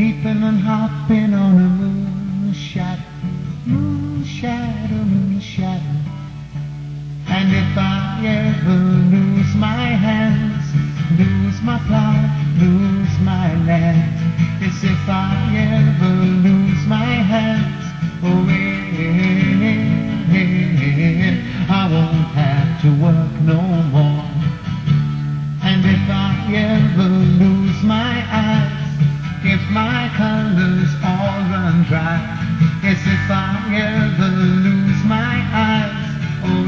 leaping and hopping on a moon shadow, moon shadow, moon shadow. And if I ever lose my hands, lose my plow, lose my land, it's if I ever lose my hands, oh, I won't have to work no more. And if I ever lose my eyes, if my colors all run dry, yes, if I ever lose my eyes, oh,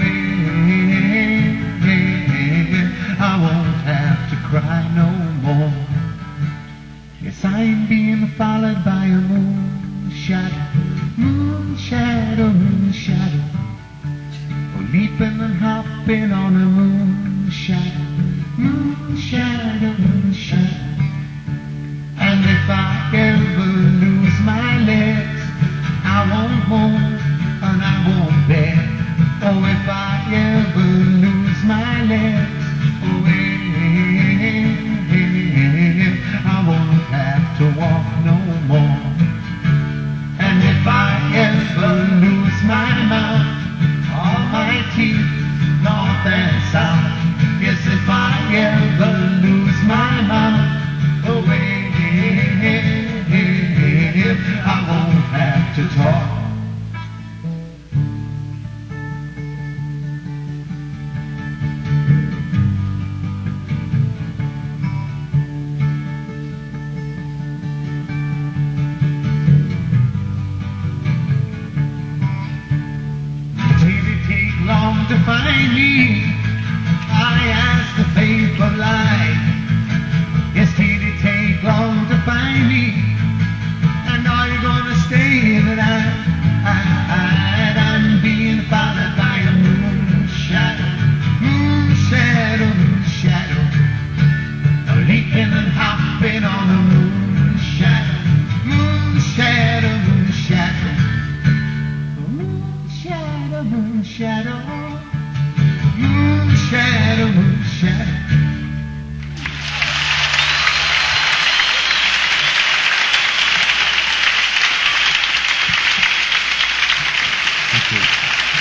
I won't have to cry no more. Yes, I'm being followed by a moon shadow, moon shadow, moon shadow. Oh, leaping and hopping on a moon shadow, moon shadow, moon shadow. And if I ever lose my legs, I won't moan and I won't beg. Oh, if I ever lose my legs, oh, I won't have to walk no more. And if I ever lose my mouth, all my teeth, north and south, yes, if I ever lose my mouth, oh, I won't have to talk. To find me, I ask to pay for life. Yes, did it take long to find me? And are you gonna stay the night? I'm being followed by a moon shadow, moon shadow, moon shadow. Leaping and hopping on a moon shadow, moon shadow, moon shadow. Moon shadow, moon shadow. Moon shadow, moon shadow. Thank you.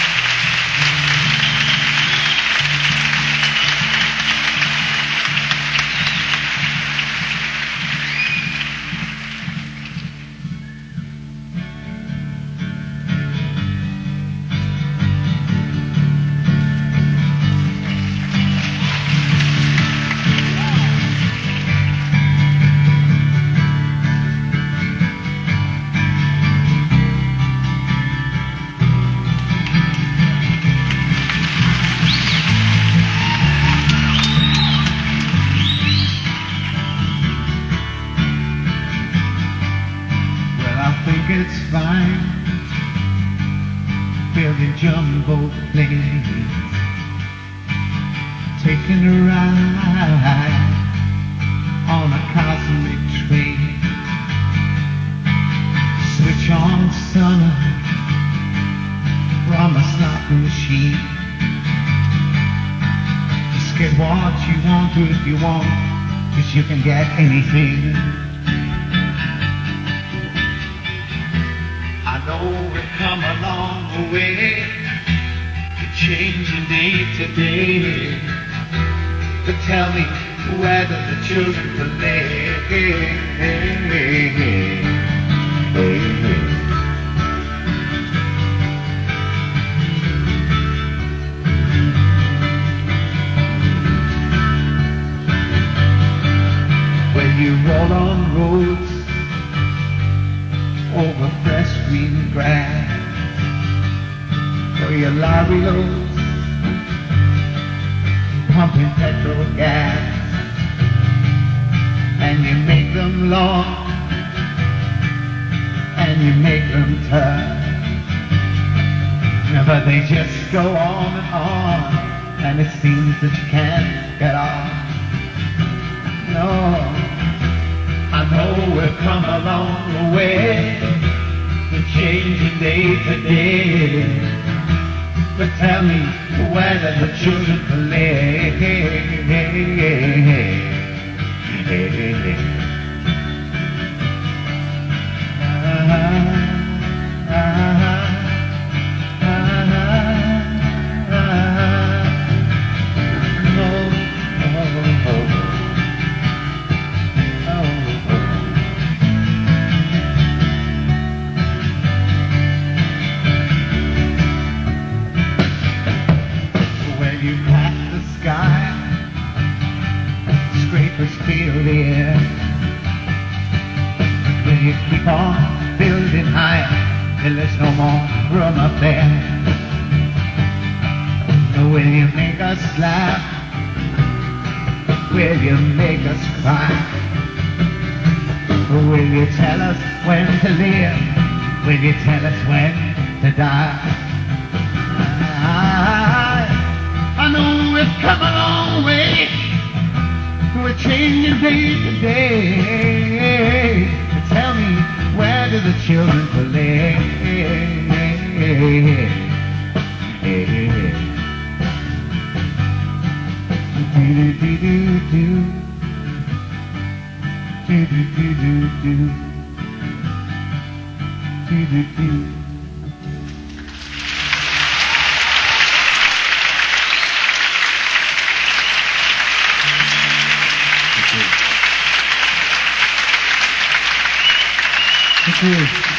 It's fine building jumbo planes, taking a ride on a cosmic train. Switch on sun from a slot machine. Just get what you want if you want, 'cause you can get anything. I know we've come a long way, we're changing day to day. But tell me, where do the children play? When you roll on roads over fresh green grass, or your lorry loads pumping petrol gas, and you make them long and you make them tough, but they just go on and on, and it seems that you can't get off. No, I know we've come a long way, we're changing day to day. But tell me, where do the children play? you keep on building higher till there's no more room up there? Will you make us laugh? Will you make us cry? Will you tell us when to live? Will you tell us when to die? I know we've come a long way. We're changing day to day. But tell me, where do the children play? Do do do do do. Do do do do do. Do do do. Thank you.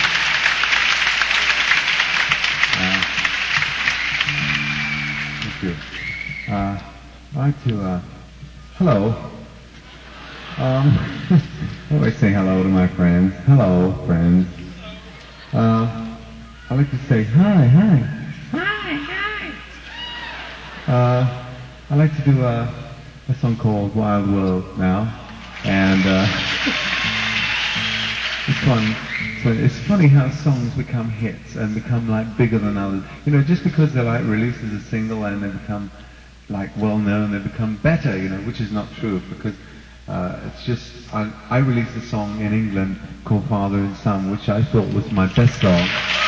Thank you. I'd like to, hello. I always say hello to my friends. Hello, friends. I like to say hi. I like to do a song called Wild World now, and it's fun. So it's funny how songs become hits and become like bigger than others. You know, just because they're like released as a single and they become like well known, they become better. You know, which is not true because it's just I released a song in England called Father and Son, which I thought was my best song,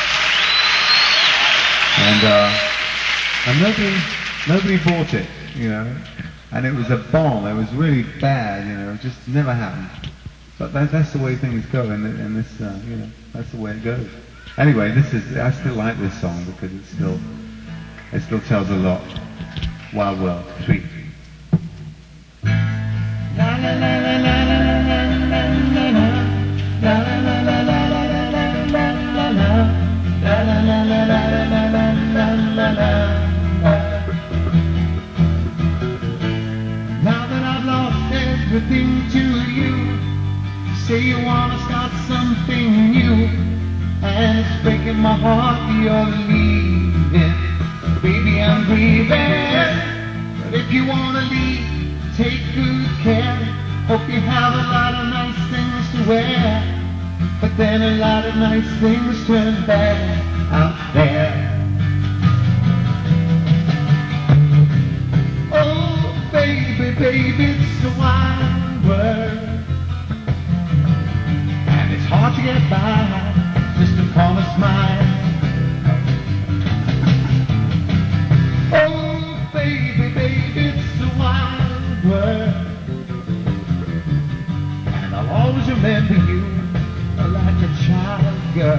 and nobody bought it. You know, and it was a bomb. It was really bad. You know, it just never happened. But that's the way things go, and this, you know, that's the way it goes. Anyway, I still like this song because it still tells a lot. Wild World, sweet. Now that I've lost everything to you, say you wanna start something new, and it's breaking my heart you're leaving. Baby, I'm grieving, but if you wanna leave, take good care. Hope you have a lot of nice things to wear, but then a lot of nice things turn bad out there. Oh, baby, it's a wild world. It's hard to get by just upon a smile. Oh, baby, it's a wild world, and I'll always remember you like a child girl.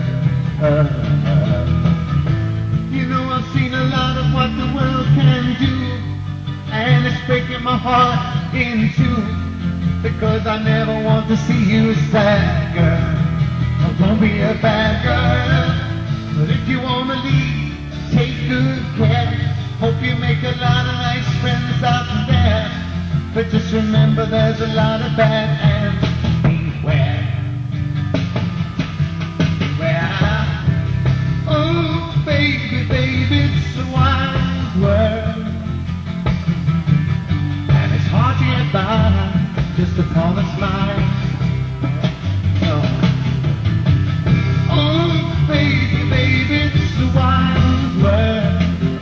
You know I've seen a lot of what the world can do, and it's breaking my heart in two. Because I never want to see you sad, girl. Oh, don't be a bad girl. But if you want to leave, take good care. Hope you make a lot of nice friends out there. But just remember there's a lot of bad and beware. Oh, baby, it's a wild world, and it's hard to get by just upon a smile. Oh, baby, it's a wild world,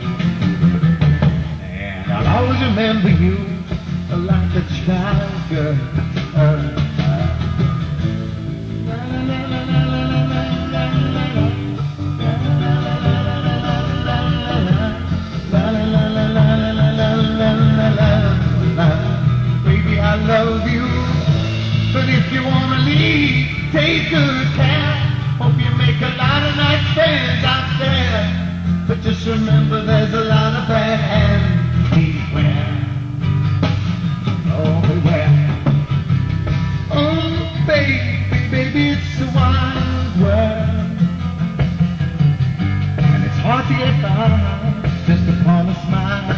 and I'll always remember you like a child girl. Baby, I love you, but if you wanna leave, take good care. Hope you make a lot of nice friends out there, but just remember there's a lot of bad and beware. Oh, beware. Oh, baby, it's a wild world, and it's hard to get by just upon a smile.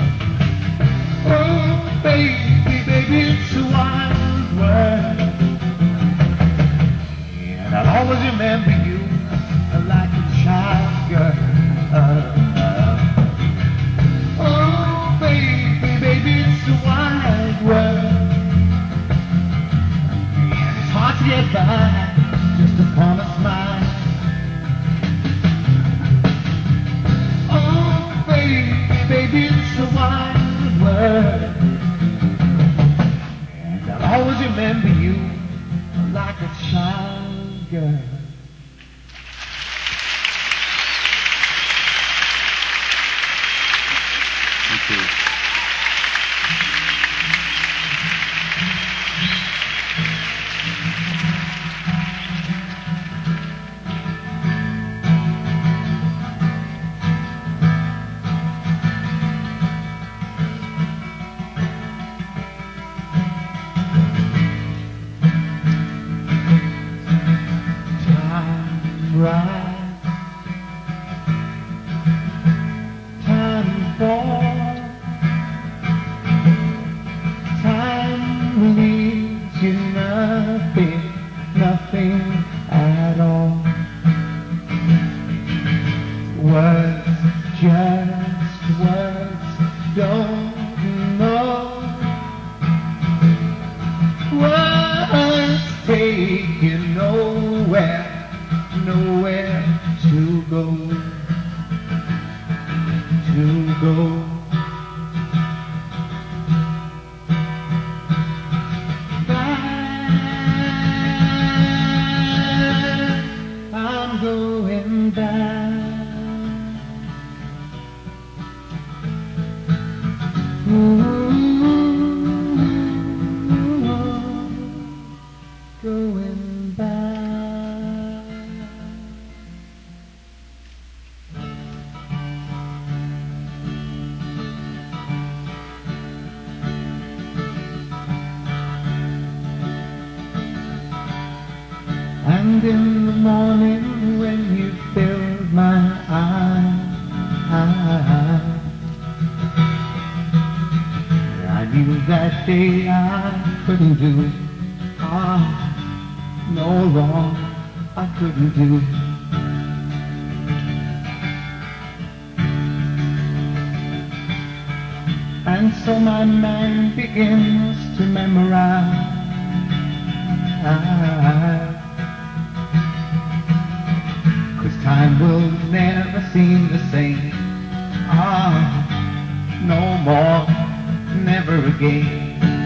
Oh, baby, it's a wild world, to get by just upon a smile. Oh, baby, it's a wide world, and I'll always remember you like a child girl. Thank you. Right time for time leaves you nothing at all. Words, just words, don't know. Words take you nowhere to go, back. I'm going back. Going back. And in the morning when you filled my eyes, I knew that day I couldn't do no wrong, I couldn't do. And so my mind begins to memorize. 'Cause time will never seem the same. No more, never again.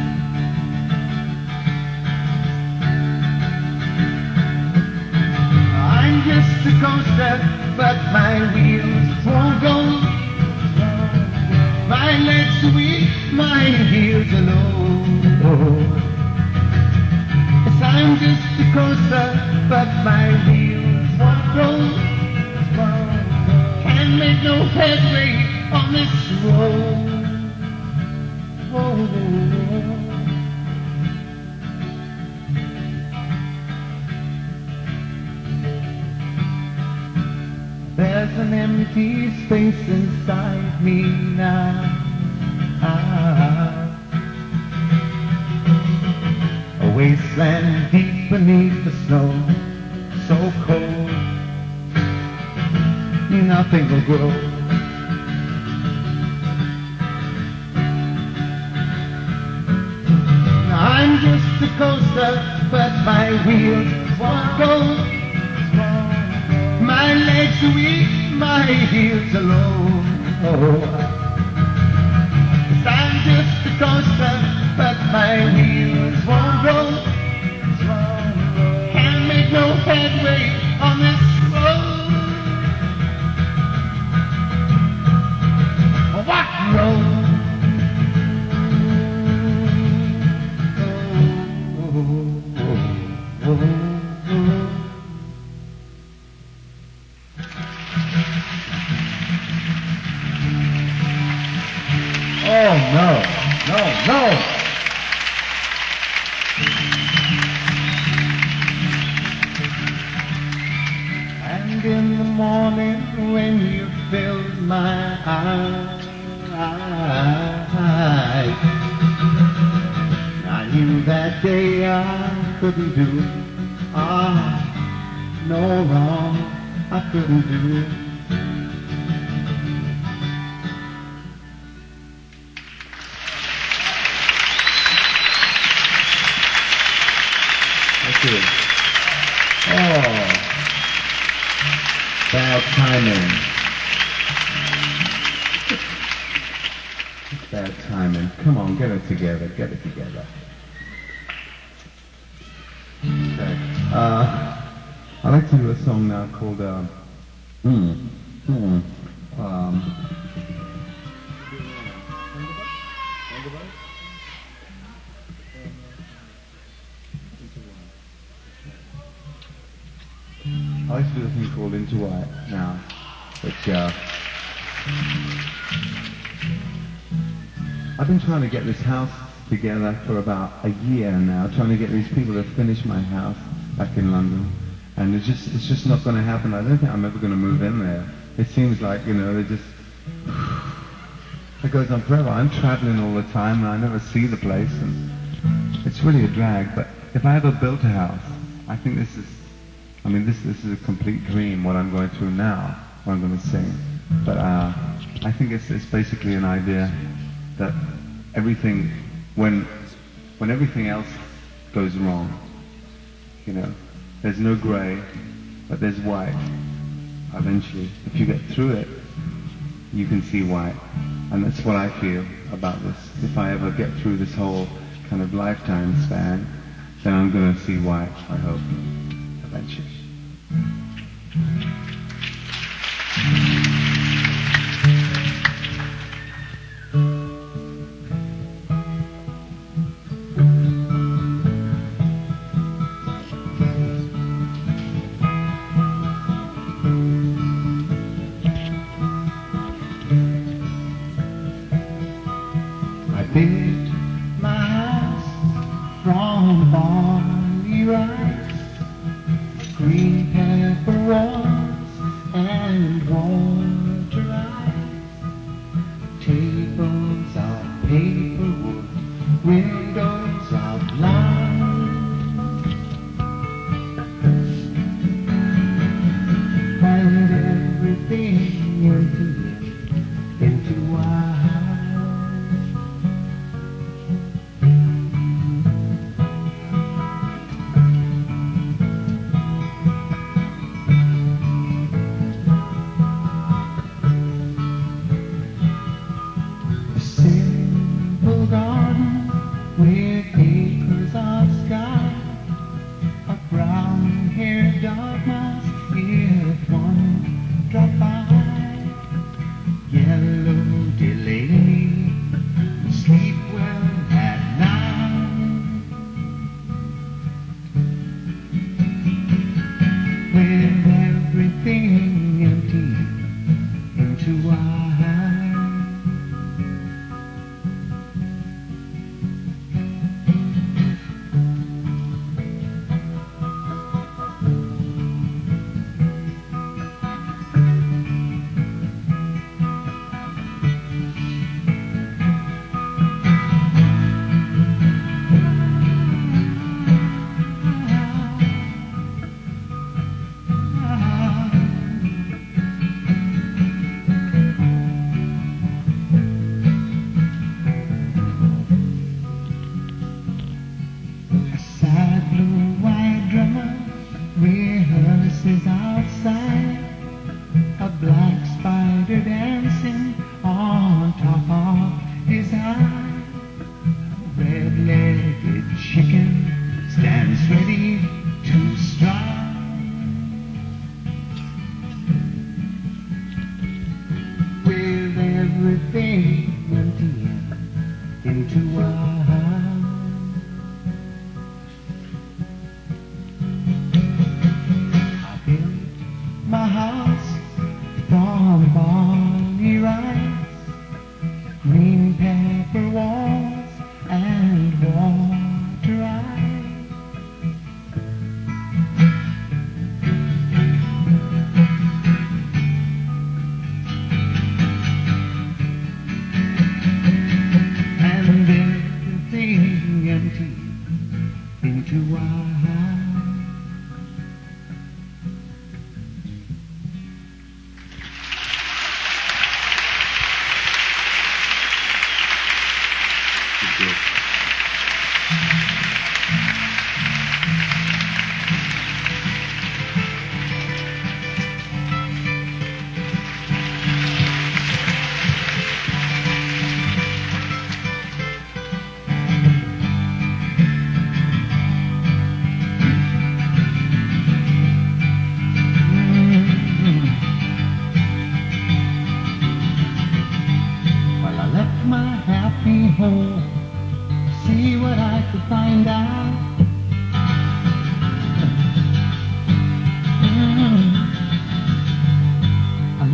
I'm just a coaster, but my wheels won't go. My legs are weak, my heels are low. Yes, I'm just a coaster, but my wheels won't go. Can't make no headway on this road. There's an empty space inside me now. A wasteland deep beneath the snow, so cold, nothing will grow. I'm just a coaster, but my wheels won't go. My legs are weak, my heels are low. 'Cause I'm just a coaster, but my wheels won't go. Can't make no headway on this road. What road? Oh no, no, no! And in the morning when you filled my eyes, I knew that day I couldn't do no wrong, I couldn't do. good. Oh, bad timing. Bad timing. Come on, get it together. Get it together. Okay. I'd like to do a song now called I like to do a thing called Into White now, which I've been trying to get this house together for about a year now, trying to get these people to finish my house back in London, and it's just not going to happen. I don't think I'm ever going to move in there. It seems like, you know, it goes on forever. I'm traveling all the time and I never see the place, and it's really a drag. But if I ever built a house, I think this is a complete dream, what I'm going through now, what I'm going to sing. But I think it's basically an idea that everything, when everything else goes wrong, you know, there's no grey, but there's white. Eventually, if you get through it, you can see white. And that's what I feel about this. If I ever get through this whole kind of lifetime span, then I'm going to see white, I hope, eventually. Built my house from barley rice, green pepper rolls and water ice, tables of paper wood, windows of lime, and everything into white. With acres of sky, a brown-haired dog mouse, if one drop by, yellow Delaney, sleep well at night, with everything empty into white.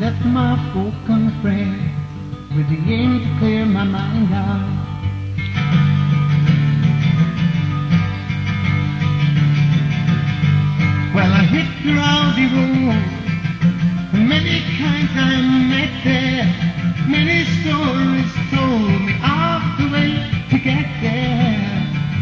left my broken frame with the aim to clear my mind out. Well, I hit the rowdy road, many kinds I met there, many stories told me of the way to get there.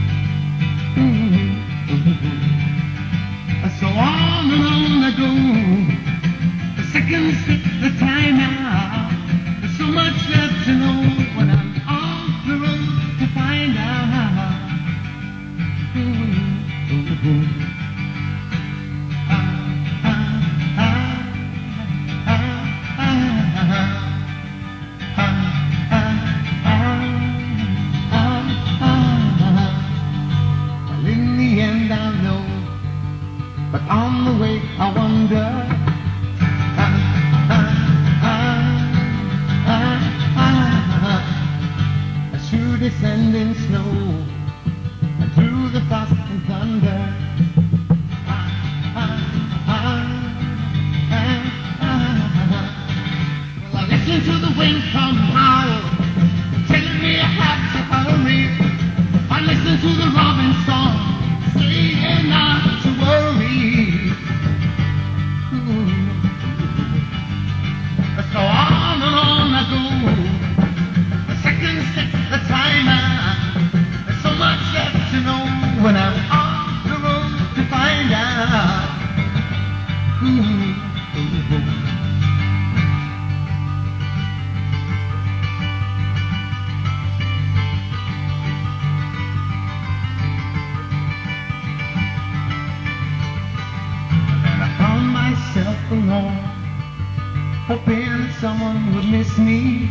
So on and on I go, the seconds slip the time out. There's so much left to know when I'm on the road to find out. Well, in the end I'll know, but on the way I wonder. Through descending snow and through the frost and thunder, well, I listen to the wind come howl, telling me I have to hurry. I listen to the robin song, saying not to worry. So on and on I go, the seconds slip the time out. There's so much left to know when I'm on the road to find out. And I found myself alone, hoping that someone would miss me.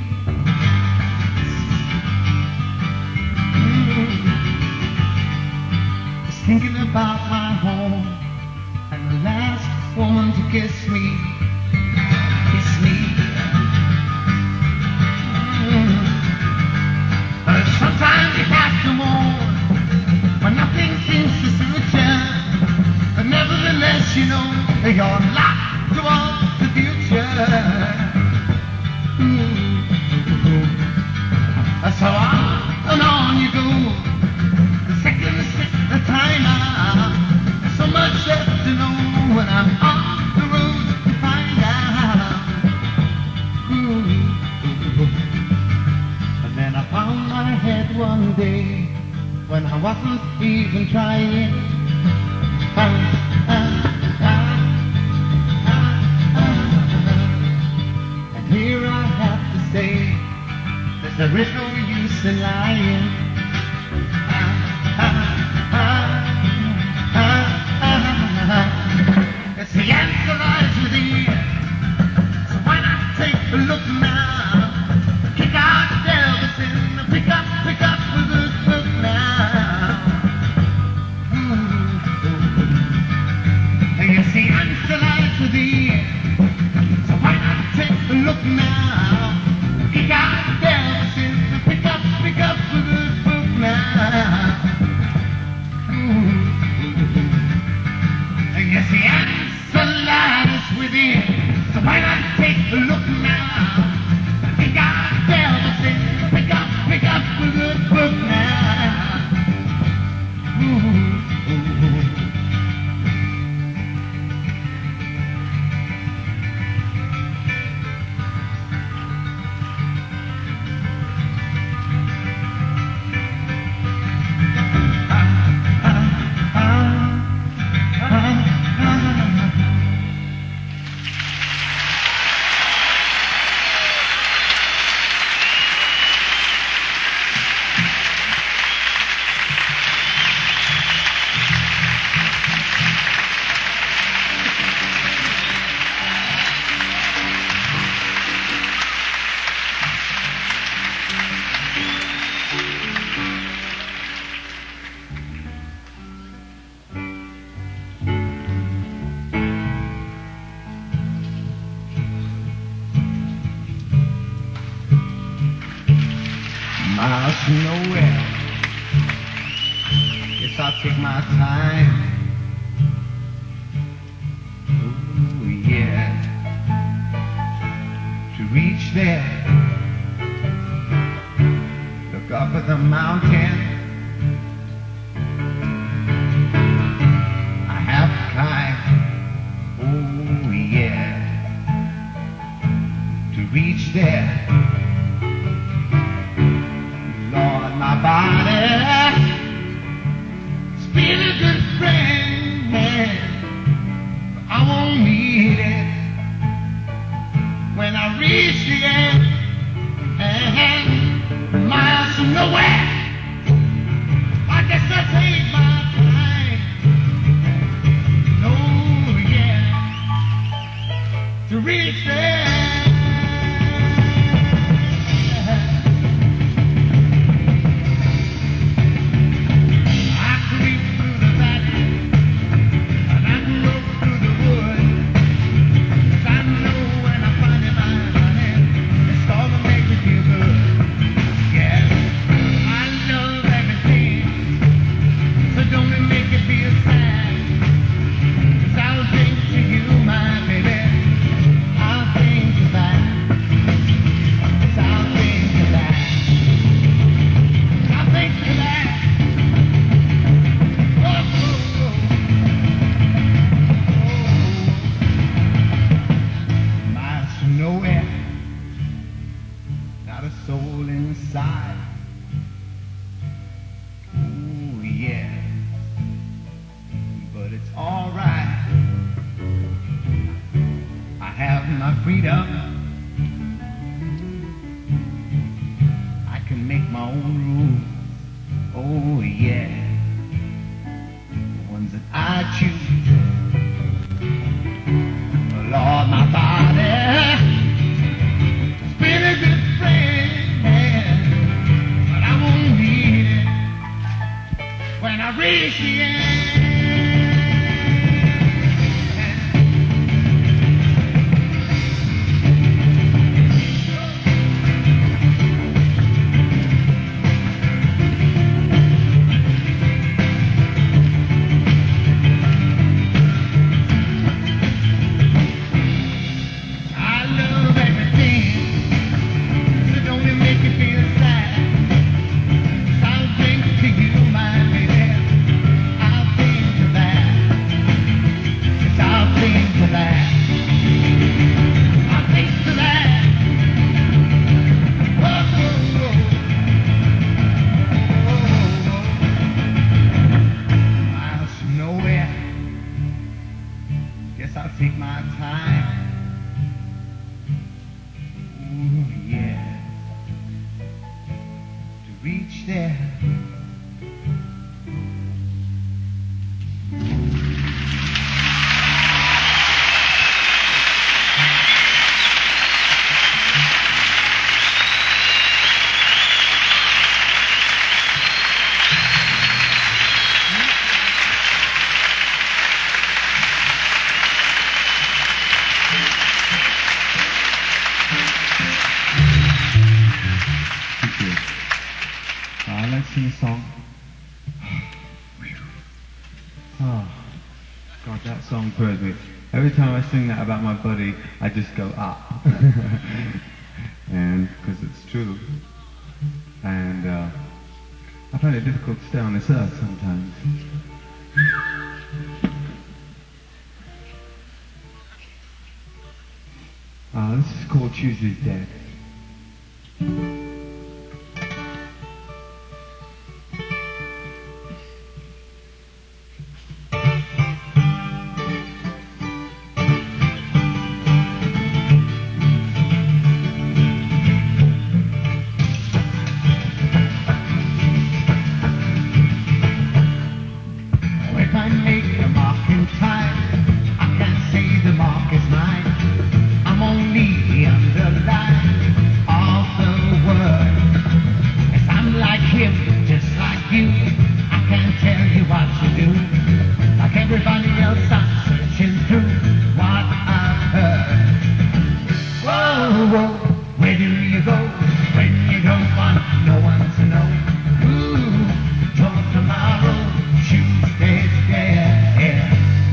Just thinking about my home and the last woman to kiss me. But sometimes you have to mourn when nothing seems to suit you. But nevertheless, you know you're locked towards the future. So on you go, the seconds slip the time out. There's so much left to know when I'm on the road to find out. And then I found my head one day when I wasn't even trying. And here I have to say, there is no use in lying. It's the answer lies within. So why not take a look now? Kick out the devils in, pick up the good book now. Yes, the answer lies within. So why not take a look now? Kick out the devils in, pick up the good book now. Yes, the answer lies within. So why not take a look now? Kick out the devils in, pick up the good book now. Miles from nowhere. Guess I'll take my time. Ooh, yeah. alright. I have my freedom. I can make my own rules. Oh yeah, the ones that I choose. Oh, Lord, my body has been a good friend, but I won't need it when I reach the end. I'll take my time. Ooh, yeah. To reach there. I'd like to sing a song. Oh, God, that song throws me. Every time I sing that about my buddy, I just go up. And because it's true. And I find it difficult to stay on this earth sometimes. This is called Tuesday's Dead. Everybody else, I'm searching through what I've heard. Whoa, whoa, where do you go when you don't want no one to know? Ooh, till tomorrow, Tuesday's dead.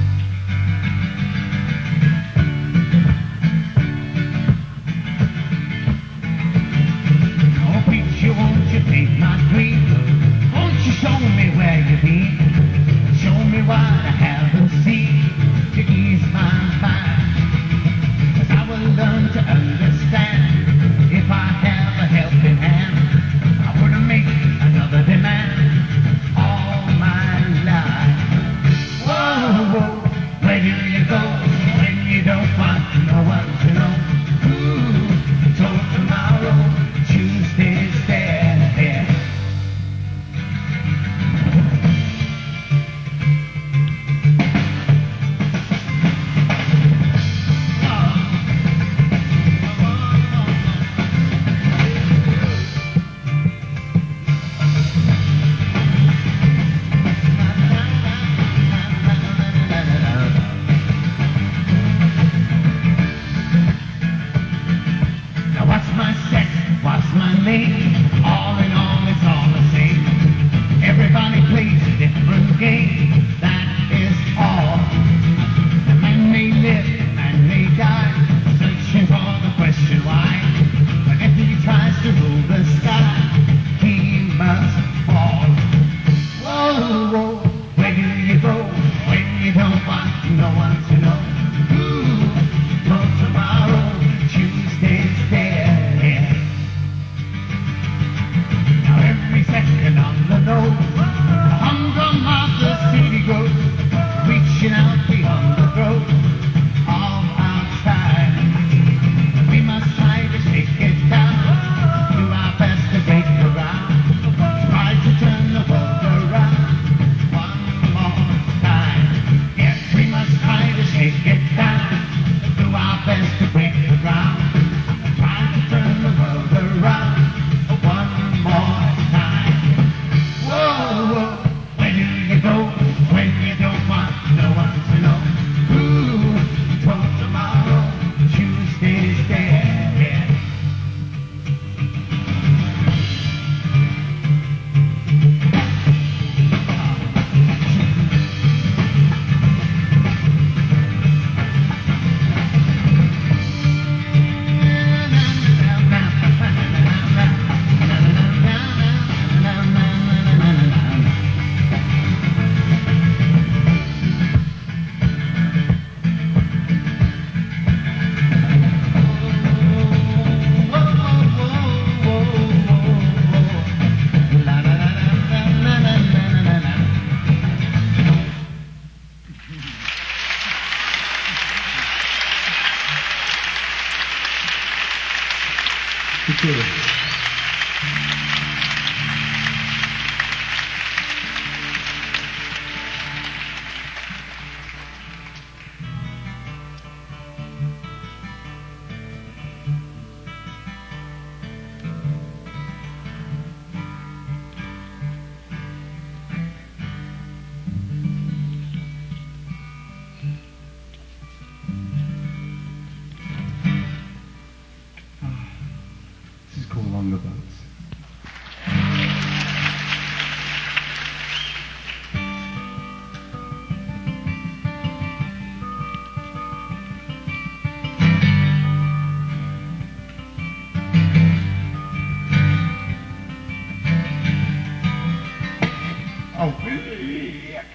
Oh, preacher, won't you take my dream? Won't you show me where you've been? Show me what I haven't seen to ease my mind. 'Cause I will learn to understand if I have a helping hand. I wouldn't make another demand all my life. Whoa, whoa, where do you go when you don't want no one to know? Ooh, till tomorrow, Tuesday's dead. All in all, it's all the same. Everybody plays a different game, that is all. The man may live, the man may die, searching for the question why. But if he tries to rule the sky, he must fall. Whoa, whoa, where do you go when you don't want no one to know? Ooh, till tomorrow, Tuesday's dead. Second on the nose, the humdrum of the city goes, reaching out Piacere. This is called Longer Boats. Oh, yuck.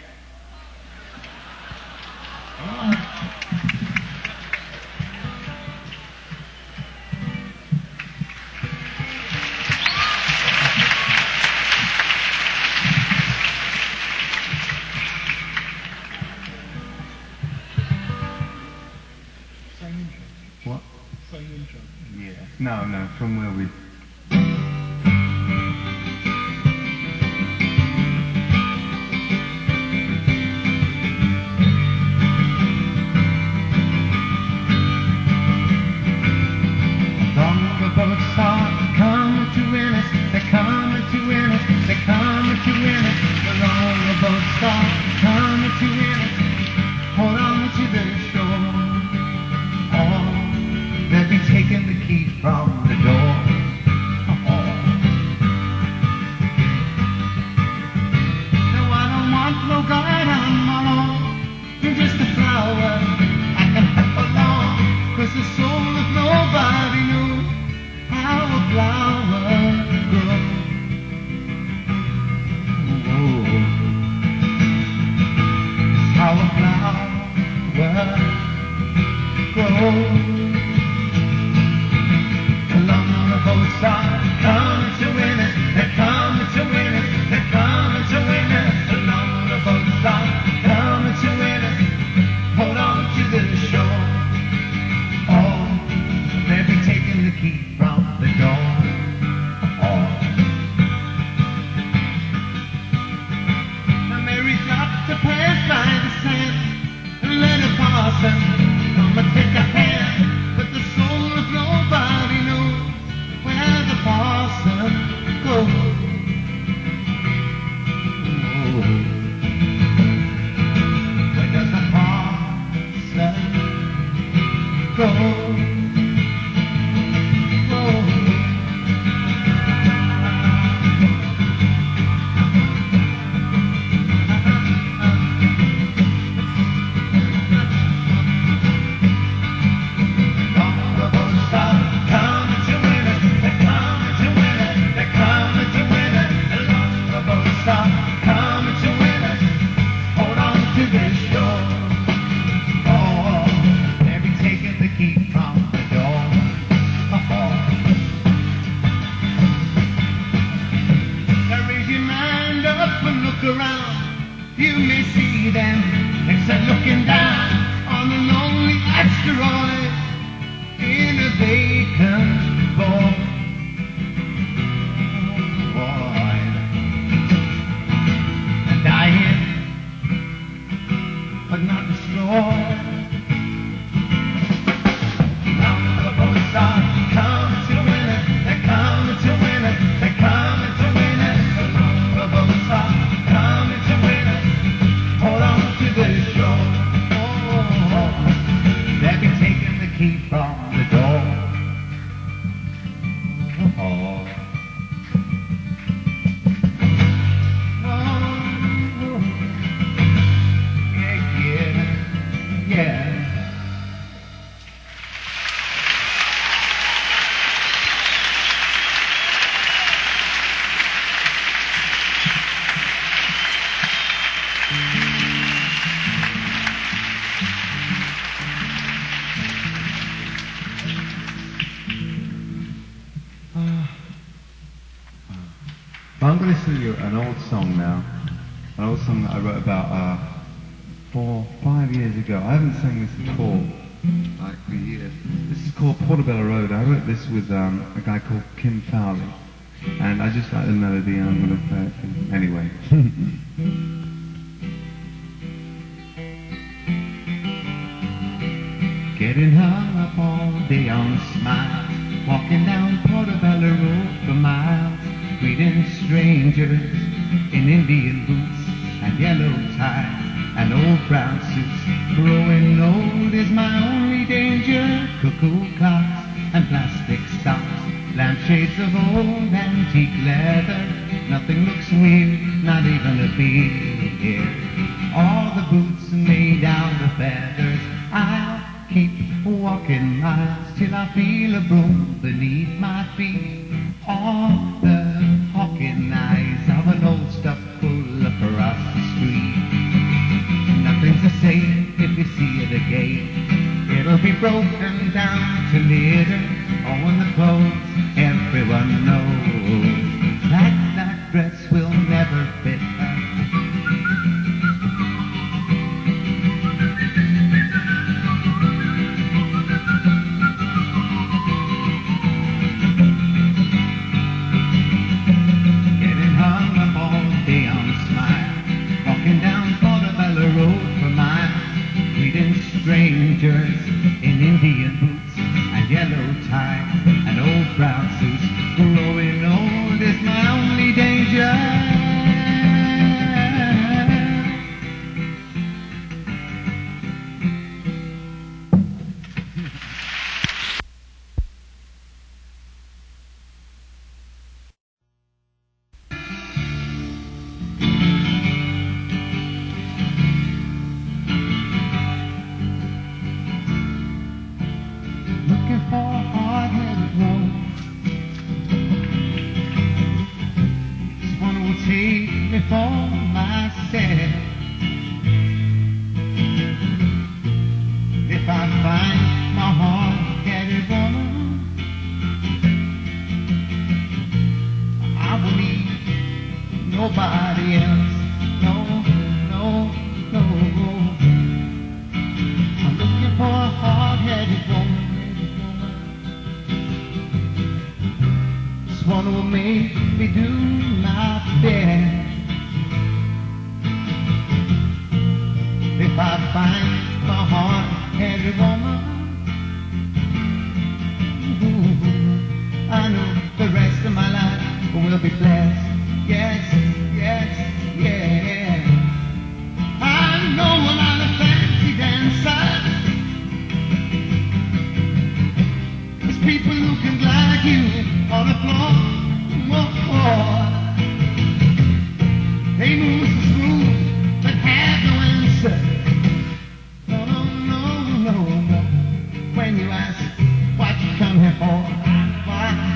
What? Yeah. No, from where we... Longer boats are coming to win us. They're coming to win us. They're coming to win us. The longer boats are coming to win us. Hold on to the shore. Oh, they'll be taking the key from the door. Oh. No, I don't want no guide on my own. You're just a flower I can help along. 'Cause the soul of nobody knows how a flower grows. Whoa. How a flower grows. The longer boats are coming to win us. They're coming to win us. They're coming to win us. The longer boats are coming to win us. Hold on to the shore. Oh, they'll be taking the key from the door. Oh. Now Mary's got to pass by the sand and let a parson come and take a hand. But the soul of nobody knows where the parson goes. Oh. Where does the parson go? You may see them, except looking down on a lonely asteroid in a vacant void. Dying, but not destroyed. Longer boats are coming to win it. They're coming to win it. They're coming to win it. The longer boats are coming to win it. Hold on to the shore. Oh, they'll be taking the key from the door. Oh. Yeah. I'm going to sing you an old song now. An old song that I wrote about 4 or 5 years ago. I haven't sang this at all. like for years. This is called Portobello Road. I wrote this with a guy called Kim Fowley, and I just like the melody and I'm going to play it for you. Anyway. Getting hung up all day on smiles, walking down Portobello Road for miles, greeting strangers in Indian boots and yellow ties and old brown suits. Growing old is my only danger. Cuckoo clocks and plastic stocks, lampshades of old antique leather. Nothing looks weird, not even a beard here. All the boots are made out of feathers. I'll keep walking miles till I feel a broom beneath my feet. All the hawking eyes of an old stuffed bull across the street. Nothing to say if you see it again. It'll be broken down to litter. Oh, and the clothes everyone knows. That dress will never fit her. Strangers in Indian boots and yellow ties and old brown suits. Growing old is my only danger. Nobody else, no, no, no. I'm looking for a hard-headed woman, just one who will make me do my best. If I find my hard-headed woman, ooh, I know the rest of my life will be blessed. Yes, yes, yes. I know a lot of fancy dancers. There's people who can glide you on the floor. Oh, they move so smooth, but have no answer. No, no, no, no, no. When you ask what you come here for, why?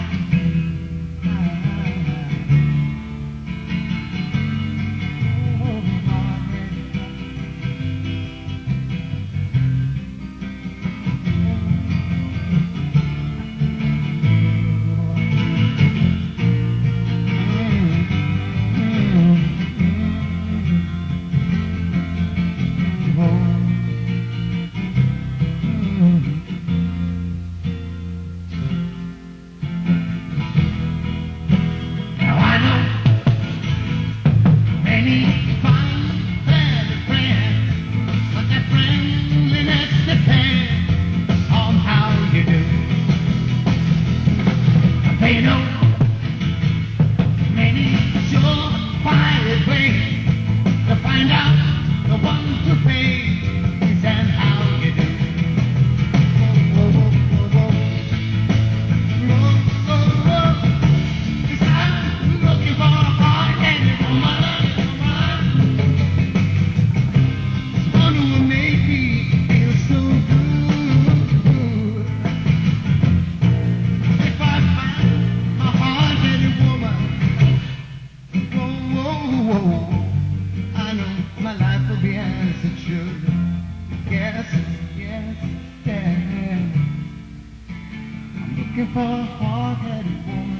Looking for a hard-headed woman,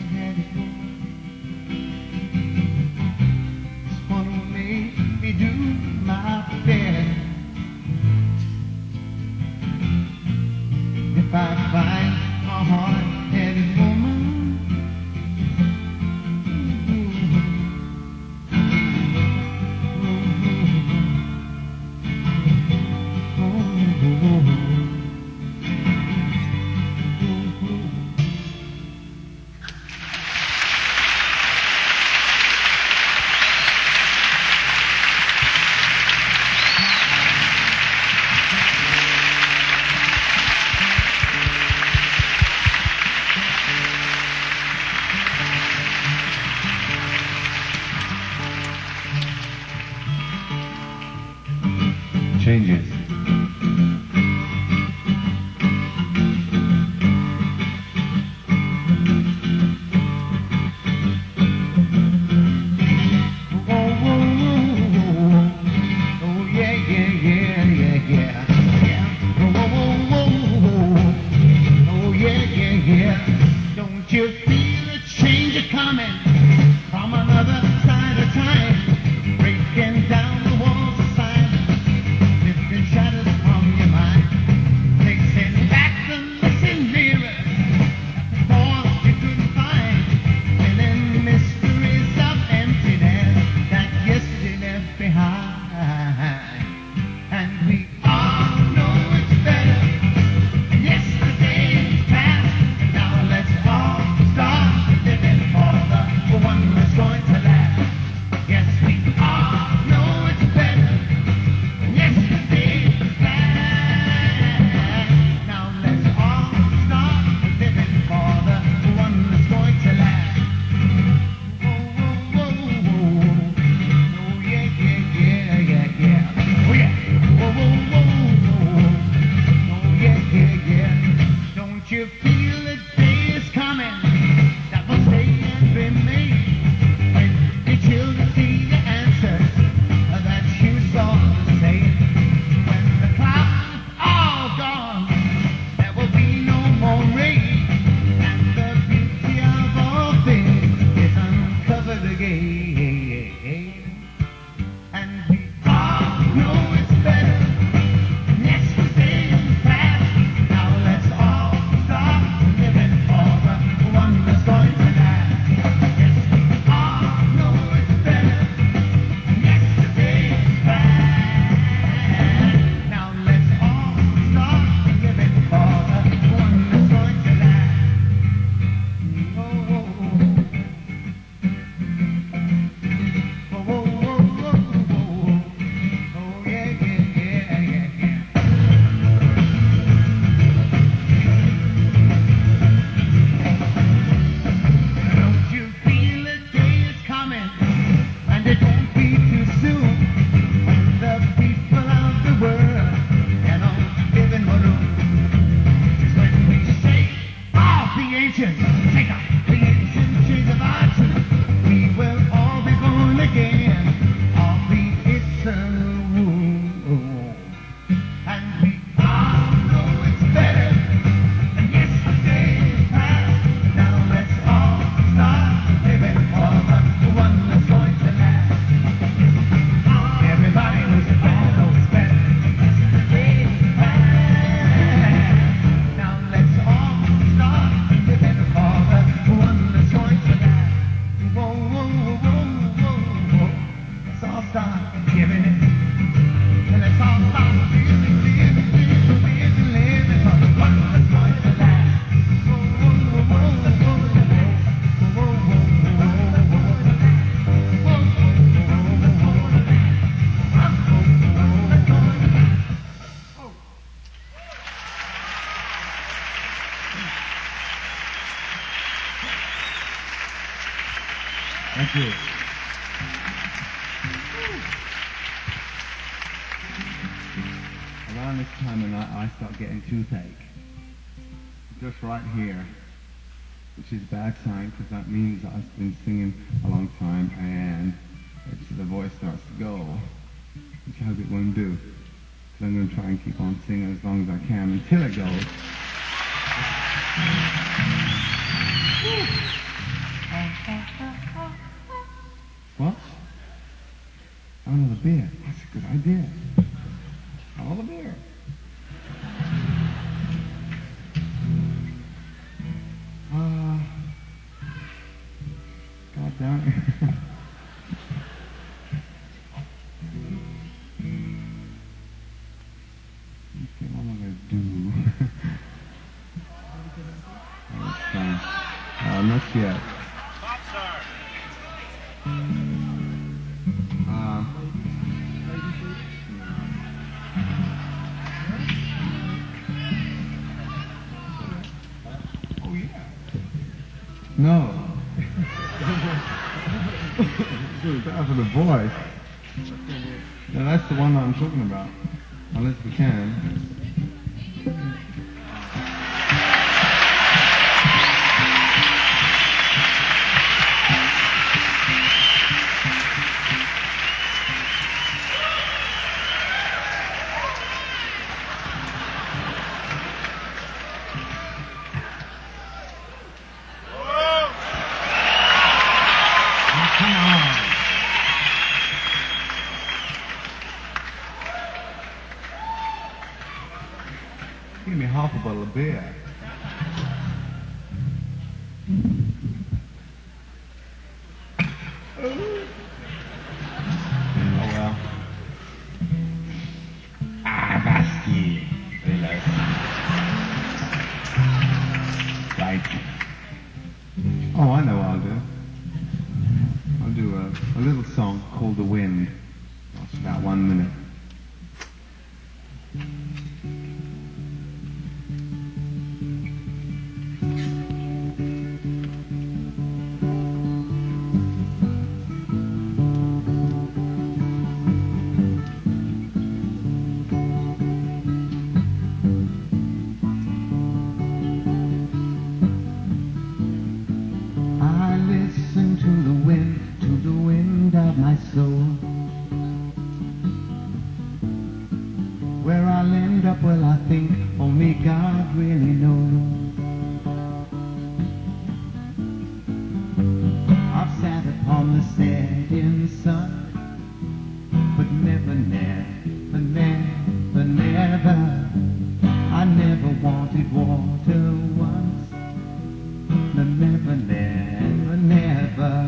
just one who make me do my best. Thank you. Around this time of night, I start getting toothache. Just right here. Which is a bad sign, because that means I've been singing a long time, and the voice starts to go, which I hope it won't do. So I'm going to try and keep on singing as long as I can until it goes. What? Oh, another beer. That's a good idea. Another beer. God damn it. Okay, what am I going to do? That's fine. Not yet. Oh, yeah. No. That for the voice. Yeah, that's the one that I'm talking about. Unless we can. Give me half a bottle of beer. Oh well. Basti. Relax. Right. Oh, I know what I'll do. I'll do a little song called The Wind. Lasts about 1 minute. Where I'll end up, well, I think only God really knows. I've sat upon the setting sun, but never, never, never, never, I never wanted water once. No, never, never, never.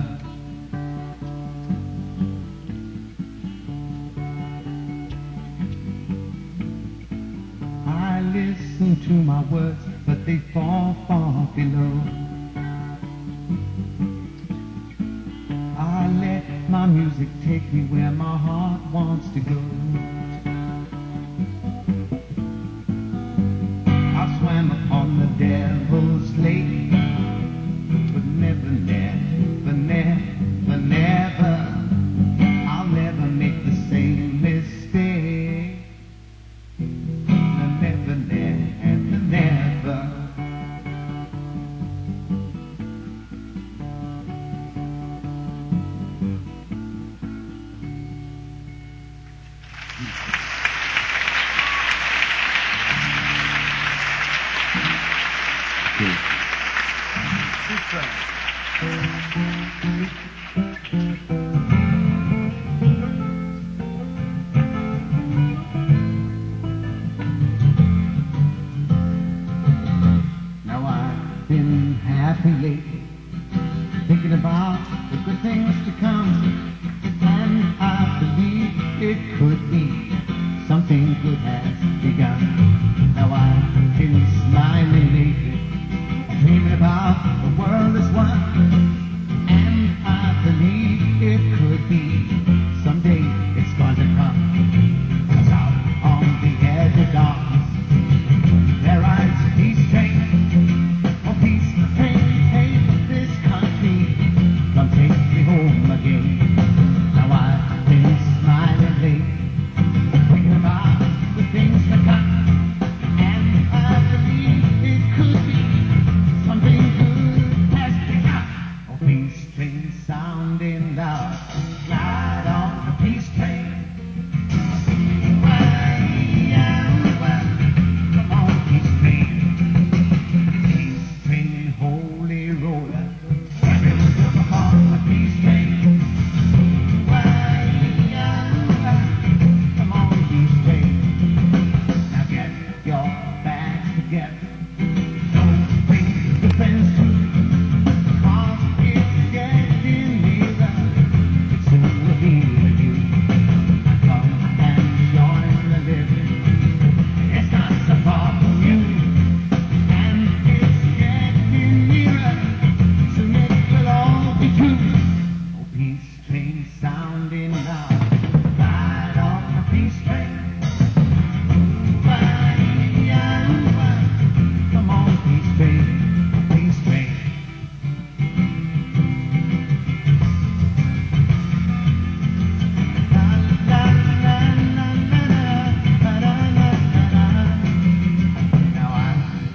I listen to my words, but they fall far below. I let my music take me where my heart wants to go. I swam upon the devil's lake, but never, never, never, never, I'll never make the same mistake. Never, never, never. Now I've been happy lately, thinking about the good things to come, and I believe it could be something good has begun. Now I've been smiling lately, dreaming about the world as one, and I believe it could be someday it's going to come. 'Cause out on the edge of darkness there rides a peace train, oh peace train, take this country, come take me home.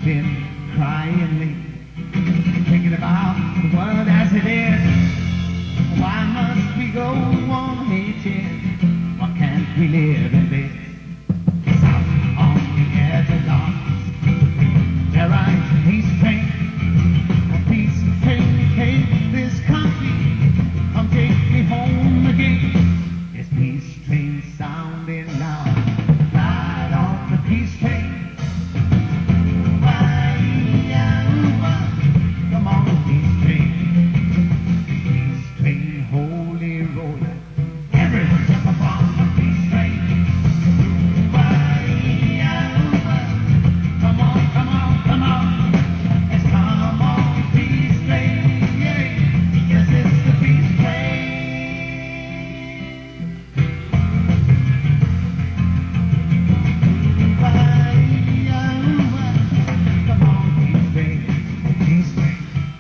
been crying lately, thinking about the world as it is. Why must we go on hating? Why can't we live in this? It's out on the edge of darkness. There rides a peace train. A peace train take this country. Come take me home again. This peace train sounding loud. Ride on the peace train. Come on, peace train. Peace train, holy roller. Everyone jump upon the peace train. Come on, come on, come on. Let's come on, peace train. Yeah. Yes, it's the peace train. Come on, peace train. Peace train.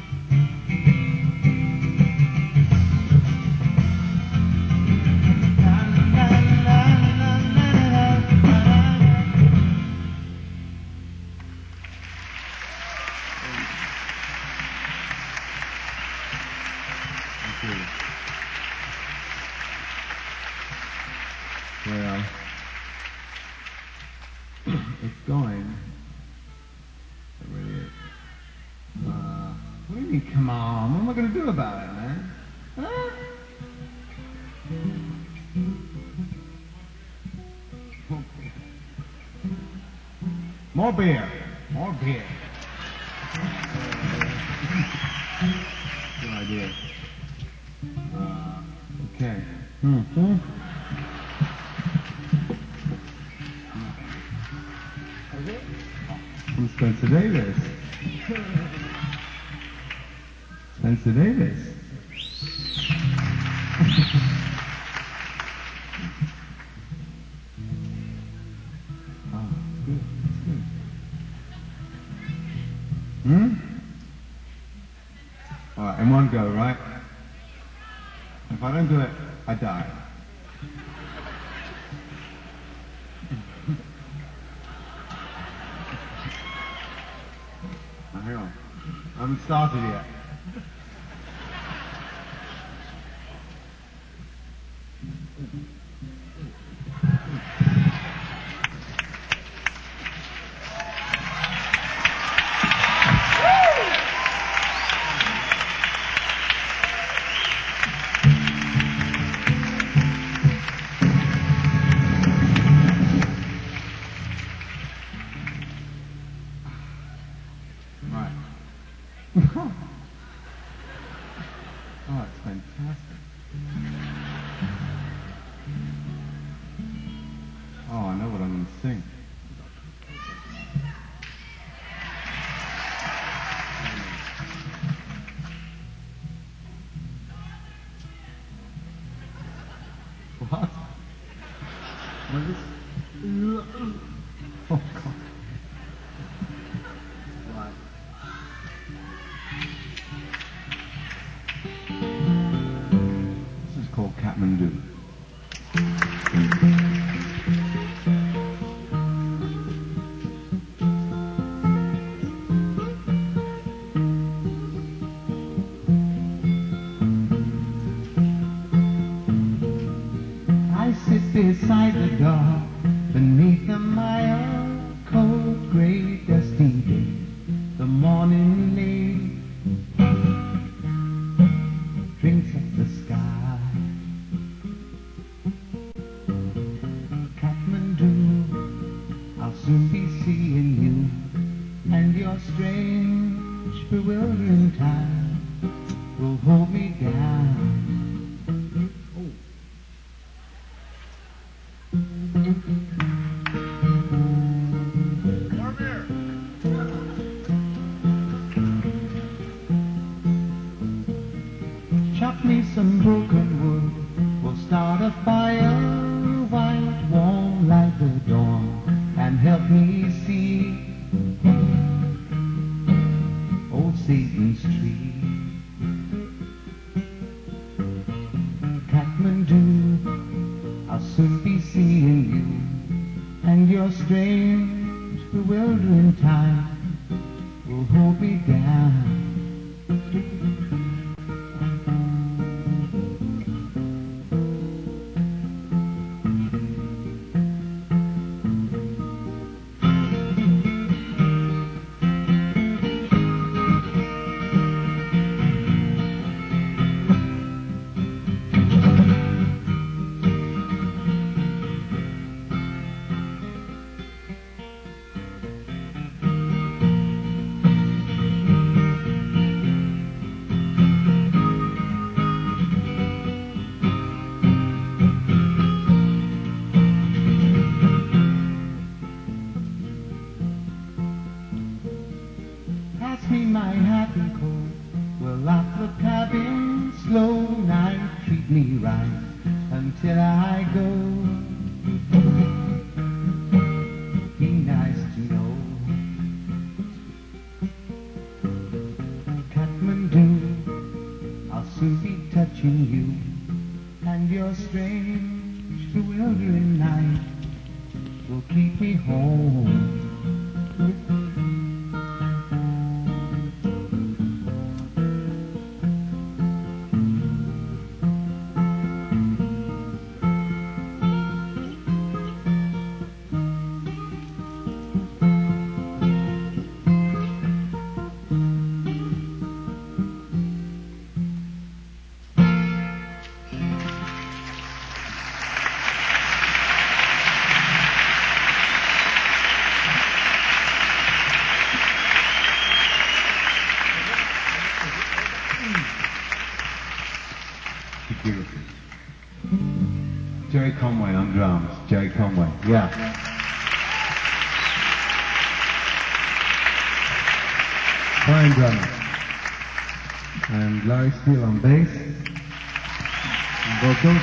Well, it's going. It really is. What do you mean, come on? What am I going to do about it, man? Huh? More beer. More beer. Good idea. Okay. From Spencer Davis. Spencer Davis. Oh, good. That's good. All right, in one go, right? If I don't do it, I die. Now, hang on. I haven't started yet. Right. Oh, it's fantastic. Oh, I know what I'm going to sing. What? What is this? Oh, God. Right. This is called Kathmandu. I sit beside the door beneath a mile cold gray dusty day. The morning lay drinks at the sky. Kathmandu, I'll soon be seeing you, and your strange, bewildering time will hold me down. Chop me some broken wood, we'll start a fire, white, warm like the dawn, and help me see old Satan's tree. Kathmandu, I'll soon be seeing you, and your strange, bewildering time me down. Pass me my hat and coat. We'll lock the cabin slow. Night, treat me right until I go. Be nice to know. Kathmandu, I'll soon be touching you, and your strange, bewildering night will keep me home. Beautiful. Jerry Conway on drums. Jerry Conway. Yeah. Fine drummer. And Larry Steele on bass. And vocals.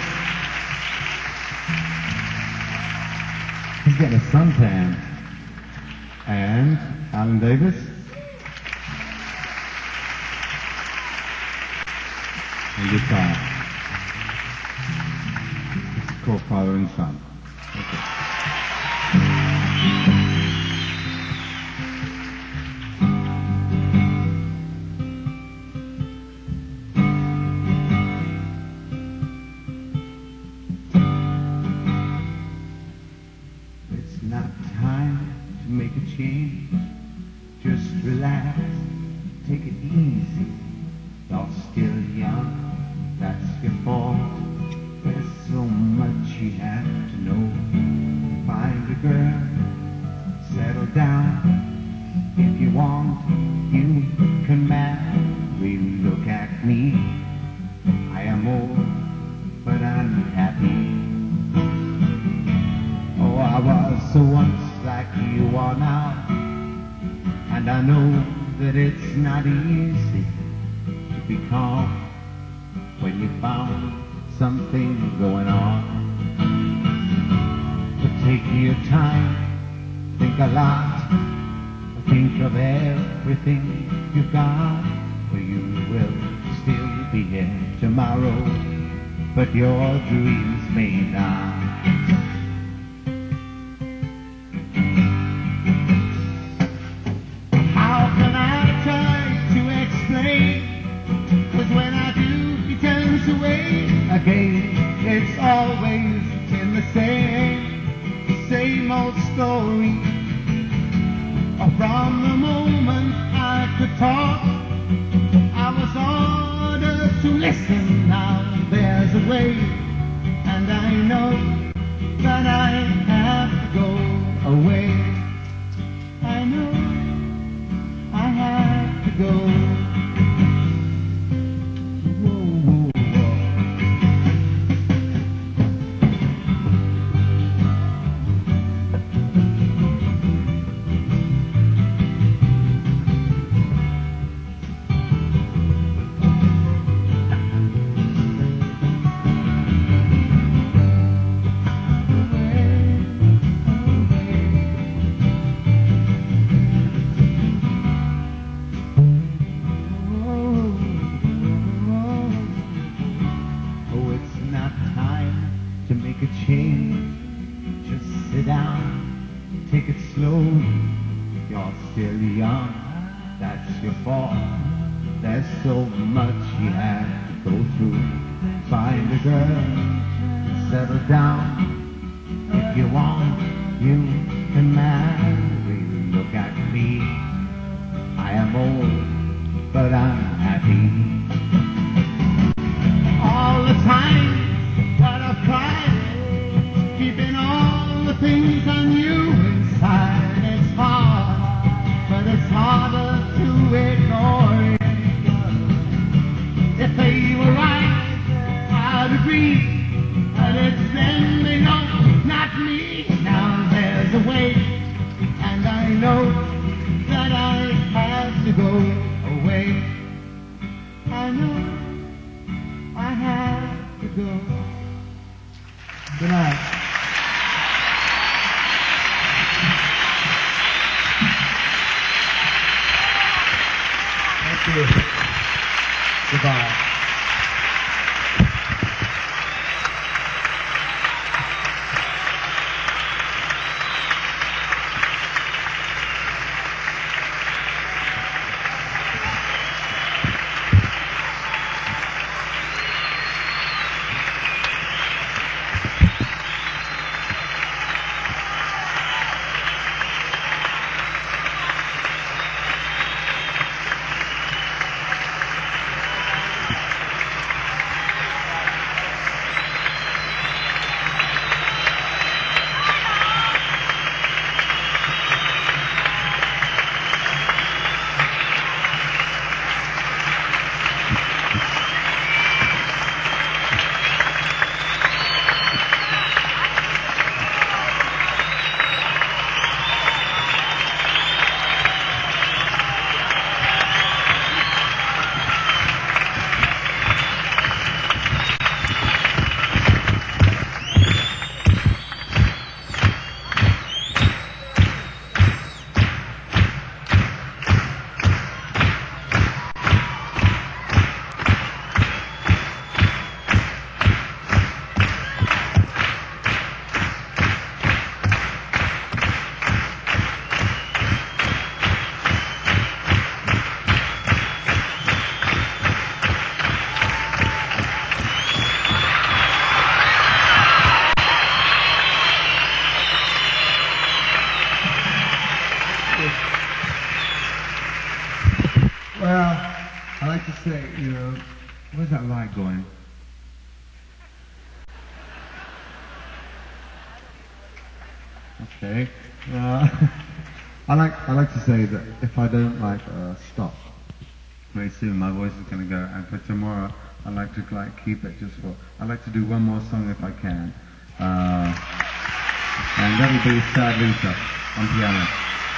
He's getting a suntan. And Alan Davis. And guitar. It's called Father and Son. Okay. It's not time to make a change. Just relax, take it easy. You're still young, that's your fault. There's so much you have to know. Find a girl, settle down. If you want, you can marry. Look at me, I am old, but I'm happy. Oh, I was so once like you are now, and I know that it's not easy to be calm when you found something going on. But take your time, think a lot, think of everything you've got, for you will still be here tomorrow, but your dreams may not. How can I try to explain? 'Cause when I do, he turns away again. It's always been the same old story. From the moment I could talk, I was ordered to listen. Now there's a way, and I know that I have to go away. I know I have to go. Whoa, whoa, whoa. Take it slow, you're still young, that's your fault. There's so much you have to go through. Find a girl, settle down. If you want, you can marry. Look at me, I am old, but I'm happy. All the time that I've tried, keeping all the things I knew inside. It's hard, but it's harder to ignore it. If they were right, I'd agree, but it's them they know, not me. Now there's a way, and I know that I have to go away. I know I have to go. Good night. Thank you. Goodbye. Where's that light going? Okay. I like to say that if I don't stop, very soon my voice is going to go. And for tomorrow, I like to keep it just for. I like to do one more song if I can, and that will be Sad Lisa on piano.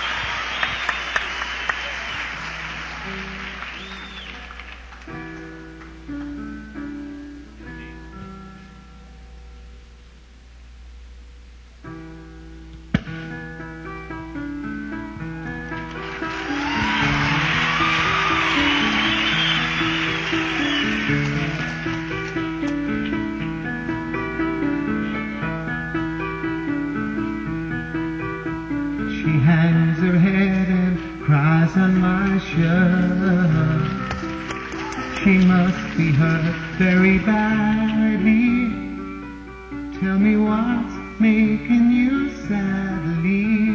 She must be hurt very badly. Tell me what's making you sadly.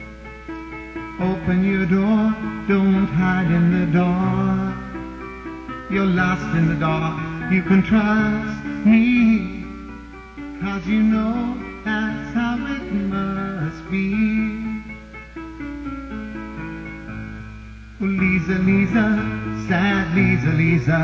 Open your door, don't hide in the dark. You're lost in the dark, you can trust me, 'cause you know that's how it must be. Oh, Lisa, Lisa, sad Lisa, Lisa.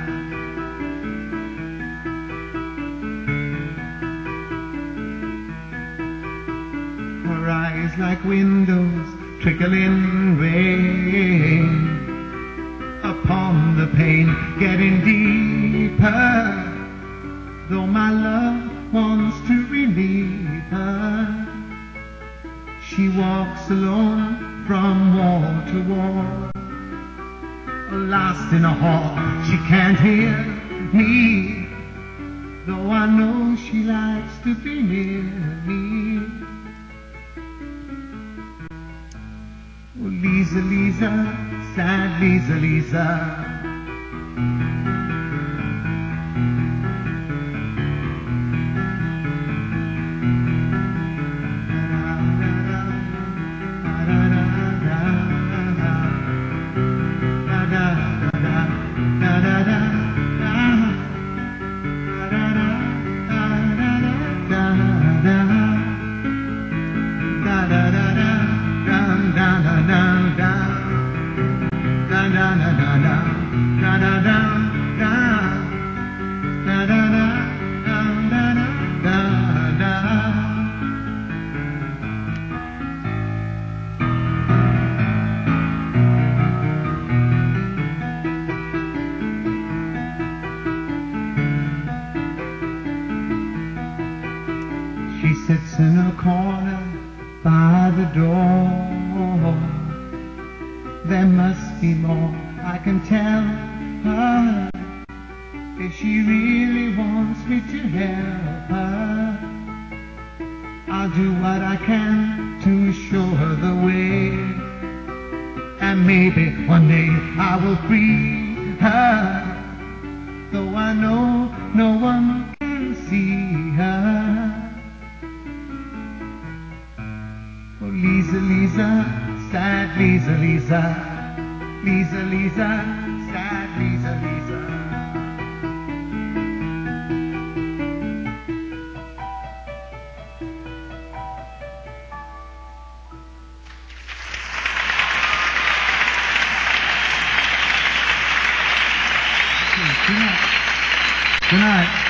Her eyes like windows, trickling rain upon the pane, getting deeper. Though my love wants to relieve her, she walks alone from wall to wall, lost in a hall. She can't hear me, though I know she likes to be near me. Oh, Lisa, Lisa, sad Lisa, Lisa. She sits in a corner by the door. There must be more, I can tell her. If she really wants me to help her, I'll do what I can to show her the way. And maybe one day I will free her, though I know no one can see her. Oh, Lisa, Lisa, sad Lisa, Lisa. Lisa, Lisa, sad Lisa, Lisa. Good night. Good night.